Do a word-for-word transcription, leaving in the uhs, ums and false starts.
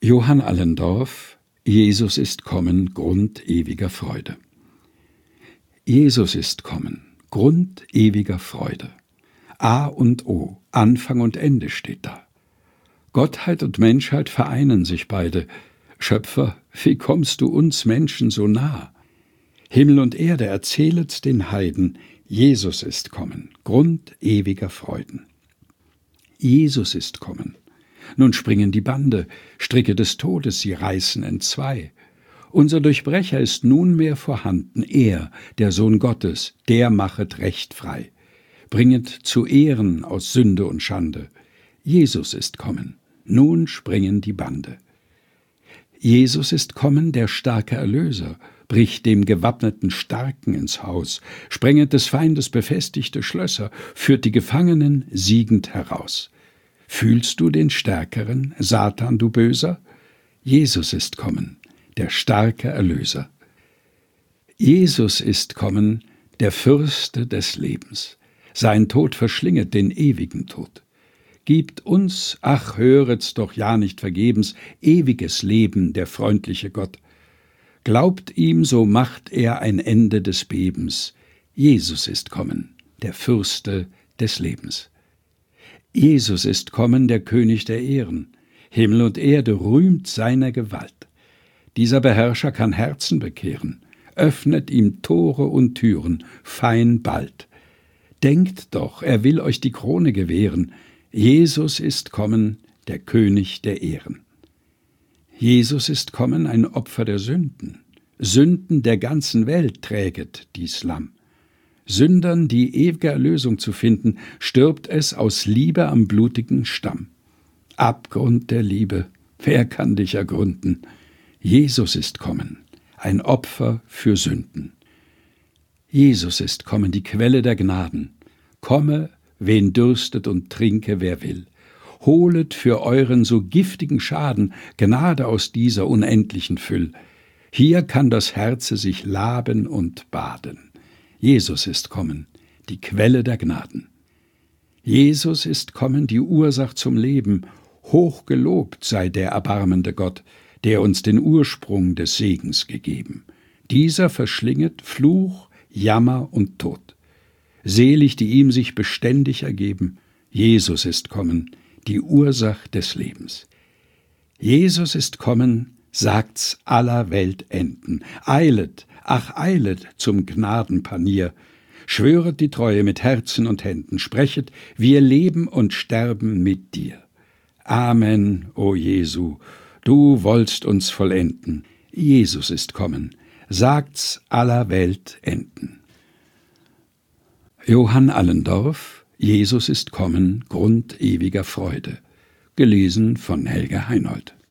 Johann Allendorf: Jesus ist kommen, Grund ewiger Freude. Jesus ist kommen, Grund ewiger Freude. A und O, Anfang und Ende steht da. Gottheit und Menschheit vereinen sich beide. Schöpfer, wie kommst du uns Menschen so nah? Himmel und Erde erzählet den Heiden, Jesus ist kommen, Grund ewiger Freuden. Jesus ist kommen. Nun springen die Bande, Stricke des Todes, sie reißen entzwei. Unser Durchbrecher ist nunmehr vorhanden, er, der Sohn Gottes, der machet Recht frei. Bringet zu Ehren aus Sünde und Schande. Jesus ist kommen, nun springen die Bande. Jesus ist kommen, der starke Erlöser, bricht dem gewappneten Starken ins Haus, sprenget des Feindes befestigte Schlösser, führt die Gefangenen siegend heraus. Fühlst du den Stärkeren, Satan, du Böser? Jesus ist kommen, der starke Erlöser. Jesus ist kommen, der Fürste des Lebens. Sein Tod verschlinget den ewigen Tod. Gibt uns, ach, höret's doch ja nicht vergebens, ewiges Leben, der freundliche Gott. Glaubt ihm, so macht er ein Ende des Bebens. Jesus ist kommen, der Fürste des Lebens. Jesus ist kommen, der König der Ehren. Himmel und Erde rühmt seiner Gewalt. Dieser Beherrscher kann Herzen bekehren, öffnet ihm Tore und Türen, fein bald. Denkt doch, er will euch die Krone gewähren. Jesus ist kommen, der König der Ehren. Jesus ist kommen, ein Opfer der Sünden. Sünden der ganzen Welt träget dies Lamm. Sündern die ewige Erlösung zu finden, stirbt es aus Liebe am blutigen Stamm. Abgrund der Liebe, wer kann dich ergründen? Jesus ist kommen, ein Opfer für Sünden. Jesus ist kommen, die Quelle der Gnaden. Komme, wen dürstet und trinke, wer will. Holet für euren so giftigen Schaden Gnade aus dieser unendlichen Füll. Hier kann das Herze sich laben und baden. Jesus ist kommen, die Quelle der Gnaden. Jesus ist kommen, die Ursach zum Leben. Hoch gelobt sei der erbarmende Gott, der uns den Ursprung des Segens gegeben. Dieser verschlinget Fluch, Jammer und Tod. Selig, die ihm sich beständig ergeben. Jesus ist kommen, die Ursach des Lebens. Jesus ist kommen, sagt's aller Welt enden. Eilet, ach eilet zum Gnadenpanier. Schwöret die Treue mit Herzen und Händen. Sprechet, wir leben und sterben mit dir. Amen, o Jesu, du wollst uns vollenden. Jesus ist kommen, sagt's aller Welt enden. Johann Allendorf: Jesus ist kommen, Grund ewiger Freude. Gelesen von Helge Heinold.